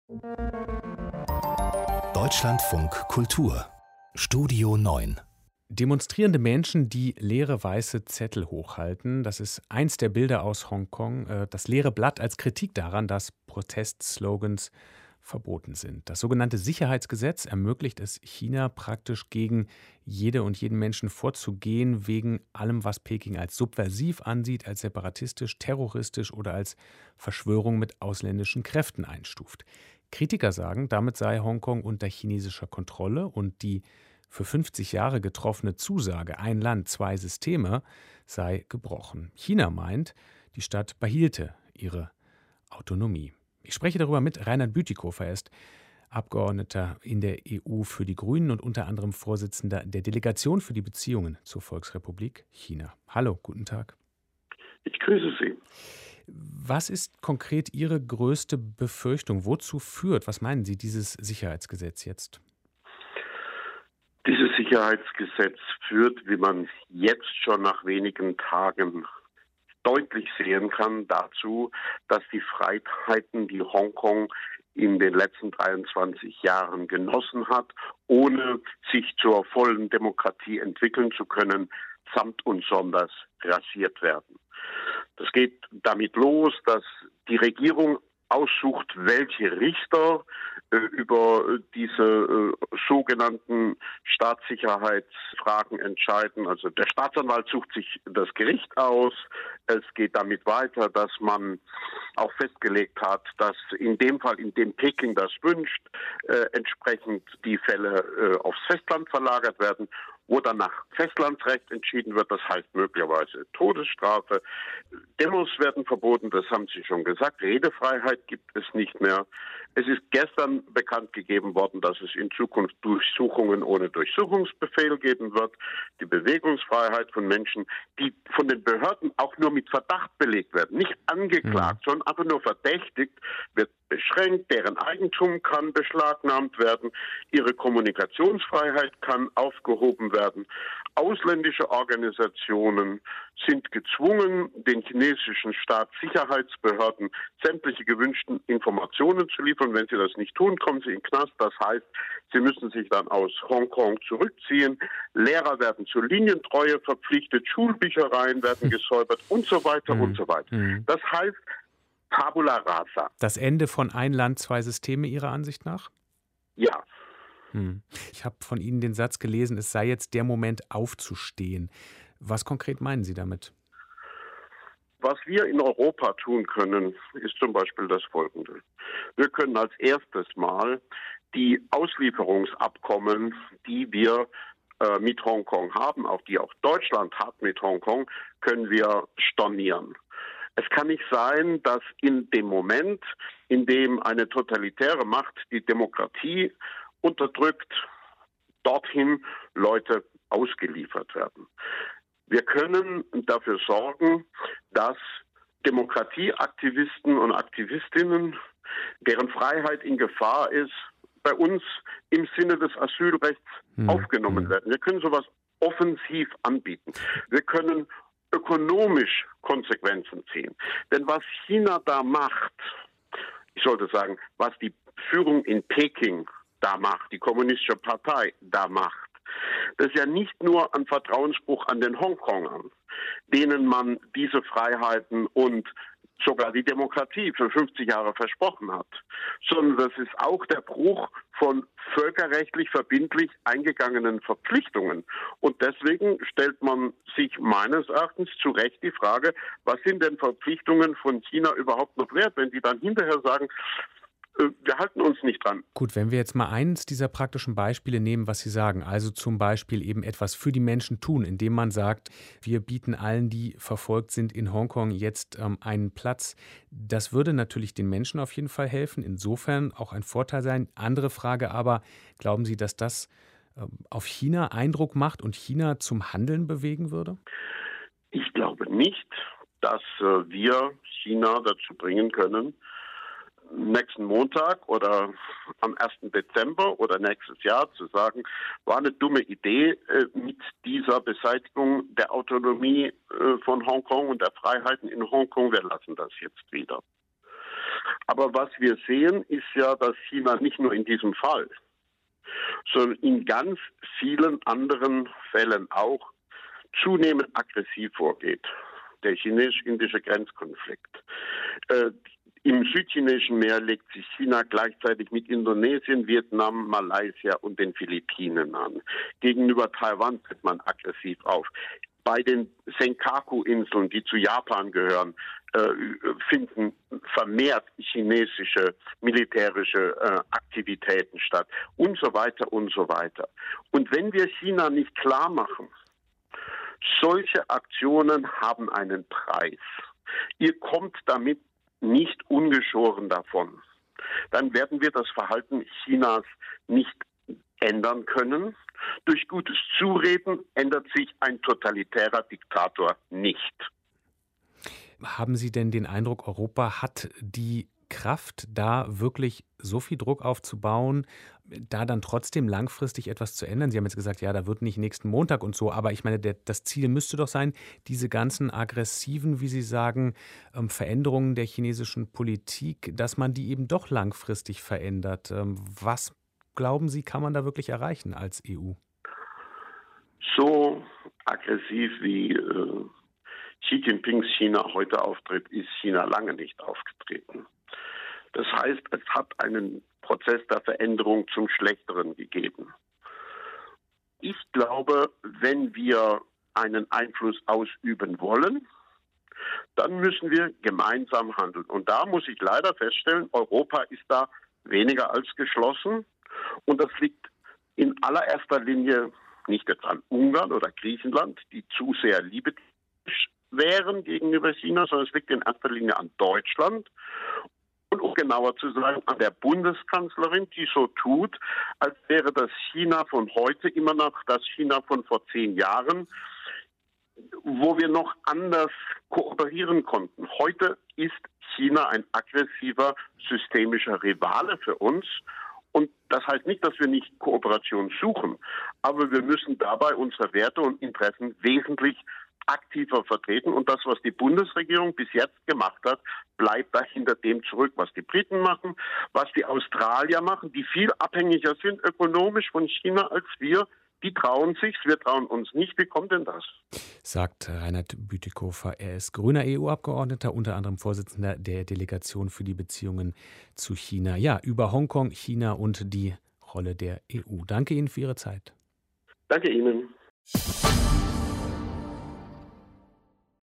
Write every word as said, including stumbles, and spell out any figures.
Deutschlandfunk Kultur Studio neun. Demonstrierende Menschen, die leere weiße Zettel hochhalten, das ist eins der Bilder aus Hongkong. äh, Das leere Blatt als Kritik daran, dass Protestslogans verboten sind. Das sogenannte Sicherheitsgesetz ermöglicht es China praktisch gegen jede und jeden Menschen vorzugehen, wegen allem, was Peking als subversiv ansieht, als separatistisch, terroristisch oder als Verschwörung mit ausländischen Kräften einstuft. Kritiker sagen, damit sei Hongkong unter chinesischer Kontrolle und die für fünfzig Jahre getroffene Zusage „Ein Land, zwei Systeme“ sei gebrochen. China meint, die Stadt behielte ihre Autonomie. Ich spreche darüber mit Reinhard Bütikofer. Er ist Abgeordneter in der E U für die Grünen und unter anderem Vorsitzender der Delegation für die Beziehungen zur Volksrepublik China. Hallo, guten Tag. Ich grüße Sie. Was ist konkret Ihre größte Befürchtung? Wozu führt, was meinen Sie, dieses Sicherheitsgesetz jetzt? Dieses Sicherheitsgesetz führt, wie man jetzt schon nach wenigen Tagen deutlich sehen kann, dazu, dass die Freiheiten, die Hongkong in den letzten dreiundzwanzig Jahren genossen hat, ohne sich zur vollen Demokratie entwickeln zu können, samt und sonders rasiert werden. Das geht damit los, dass die Regierung aussucht, welche Richter äh, über diese äh, sogenannten Staatssicherheitsfragen entscheiden. Also der Staatsanwalt sucht sich das Gericht aus. Es geht damit weiter, dass man auch festgelegt hat, dass in dem Fall, in dem Peking das wünscht, äh, entsprechend die Fälle äh, aufs Festland verlagert werden, wo dann nach Festlandsrecht entschieden wird, das heißt möglicherweise Todesstrafe. Demos werden verboten, das haben Sie schon gesagt. Redefreiheit gibt es nicht mehr. Es ist gestern bekannt gegeben worden, dass es in Zukunft Durchsuchungen ohne Durchsuchungsbefehl geben wird. Die Bewegungsfreiheit von Menschen, die von den Behörden auch nur mit Verdacht belegt werden, nicht angeklagt, mhm. sondern einfach nur verdächtigt, wird beschränkt. Deren Eigentum kann beschlagnahmt werden. Ihre Kommunikationsfreiheit kann aufgehoben werden. Ausländische Organisationen sind gezwungen, den chinesischen Staatssicherheitsbehörden sämtliche gewünschten Informationen zu liefern. Wenn sie das nicht tun, kommen sie in den Knast. Das heißt, sie müssen sich dann aus Hongkong zurückziehen. Lehrer werden zur Linientreue verpflichtet, Schulbüchereien werden gesäubert und so weiter Mhm. und so weiter. Mhm. Das heißt, Tabula rasa. Das Ende von Ein Land, zwei Systeme Ihrer Ansicht nach? Ja. Hm. Ich habe von Ihnen den Satz gelesen, es sei jetzt der Moment aufzustehen. Was konkret meinen Sie damit? Was wir in Europa tun können, ist zum Beispiel das Folgende. Wir können als erstes Mal die Auslieferungsabkommen, die wir äh, mit Hongkong haben, auch die auch Deutschland hat mit Hongkong, können wir stornieren. Es kann nicht sein, dass in dem Moment, in dem eine totalitäre Macht die Demokratie unterdrückt, dorthin Leute ausgeliefert werden. Wir können dafür sorgen, dass Demokratieaktivisten und Aktivistinnen, deren Freiheit in Gefahr ist, bei uns im Sinne des Asylrechts hm. aufgenommen hm. werden. Wir können sowas offensiv anbieten. Wir können ökonomisch Konsequenzen ziehen. Denn was China da macht, ich sollte sagen, was die Führung in Peking da macht, die Kommunistische Partei da macht, das ist ja nicht nur ein Vertrauensbruch an den Hongkongern, denen man diese Freiheiten und sogar die Demokratie für fünfzig Jahre versprochen hat, sondern das ist auch der Bruch von völkerrechtlich verbindlich eingegangenen Verpflichtungen. Und deswegen stellt man sich meines Erachtens zu Recht die Frage, was sind denn Verpflichtungen von China überhaupt noch wert, wenn die dann hinterher sagen, wir halten uns nicht dran. Gut, wenn wir jetzt mal eins dieser praktischen Beispiele nehmen, was Sie sagen, also zum Beispiel eben etwas für die Menschen tun, indem man sagt, wir bieten allen, die verfolgt sind in Hongkong, jetzt ähm, einen Platz. Das würde natürlich den Menschen auf jeden Fall helfen, insofern auch ein Vorteil sein. Andere Frage aber, glauben Sie, dass das ähm, auf China Eindruck macht und China zum Handeln bewegen würde? Ich glaube nicht, dass äh, wir China dazu bringen können, nächsten Montag oder am ersten Dezember oder nächstes Jahr zu sagen, war eine dumme Idee äh, mit dieser Beseitigung der Autonomie äh, von Hongkong und der Freiheiten in Hongkong, wir lassen das jetzt wieder. Aber was wir sehen, ist ja, dass China nicht nur in diesem Fall, sondern in ganz vielen anderen Fällen auch zunehmend aggressiv vorgeht. Der chinesisch-indische Grenzkonflikt. Äh, Im südchinesischen Meer legt sich China gleichzeitig mit Indonesien, Vietnam, Malaysia und den Philippinen an. Gegenüber Taiwan tritt man aggressiv auf. Bei den Senkaku-Inseln, die zu Japan gehören, äh, finden vermehrt chinesische militärische äh, Aktivitäten statt und so weiter und so weiter. Und wenn wir China nicht klar machen, solche Aktionen haben einen Preis. Ihr kommt damit nicht ungeschoren davon. Dann werden wir das Verhalten Chinas nicht ändern können. Durch gutes Zureden ändert sich ein totalitärer Diktator nicht. Haben Sie denn den Eindruck, Europa hat die Kraft, da wirklich so viel Druck aufzubauen, da dann trotzdem langfristig etwas zu ändern? Sie haben jetzt gesagt, ja, da wird nicht nächsten Montag und so, aber ich meine, der, das Ziel müsste doch sein, diese ganzen aggressiven, wie Sie sagen, ähm, Veränderungen der chinesischen Politik, dass man die eben doch langfristig verändert. Ähm, was, glauben Sie, kann man da wirklich erreichen als E U? So aggressiv wie äh, Xi Jinpings China heute auftritt, ist China lange nicht aufgetreten. Das heißt, es hat einen Prozess der Veränderung zum Schlechteren gegeben. Ich glaube, wenn wir einen Einfluss ausüben wollen, dann müssen wir gemeinsam handeln. Und da muss ich leider feststellen, Europa ist da weniger als geschlossen. Und das liegt in allererster Linie nicht etwa an Ungarn oder Griechenland, die zu sehr liebetisch wären gegenüber China, sondern es liegt in erster Linie an Deutschland. Und um genauer zu sagen, an der Bundeskanzlerin, die so tut, als wäre das China von heute immer noch das China von vor zehn Jahren, wo wir noch anders kooperieren konnten. Heute ist China ein aggressiver, systemischer Rivale für uns. Und das heißt nicht, dass wir nicht Kooperation suchen, aber wir müssen dabei unsere Werte und Interessen wesentlich aktiver vertreten. Und das, was die Bundesregierung bis jetzt gemacht hat, bleibt da hinter dem zurück, was die Briten machen, was die Australier machen, die viel abhängiger sind ökonomisch von China als wir. Die trauen sich's, wir trauen uns nicht. Wie kommt denn das? Sagt Reinhard Bütikofer. Er ist grüner E U-Abgeordneter, unter anderem Vorsitzender der Delegation für die Beziehungen zu China. Ja, über Hongkong, China und die Rolle der E U. Danke Ihnen für Ihre Zeit. Danke Ihnen.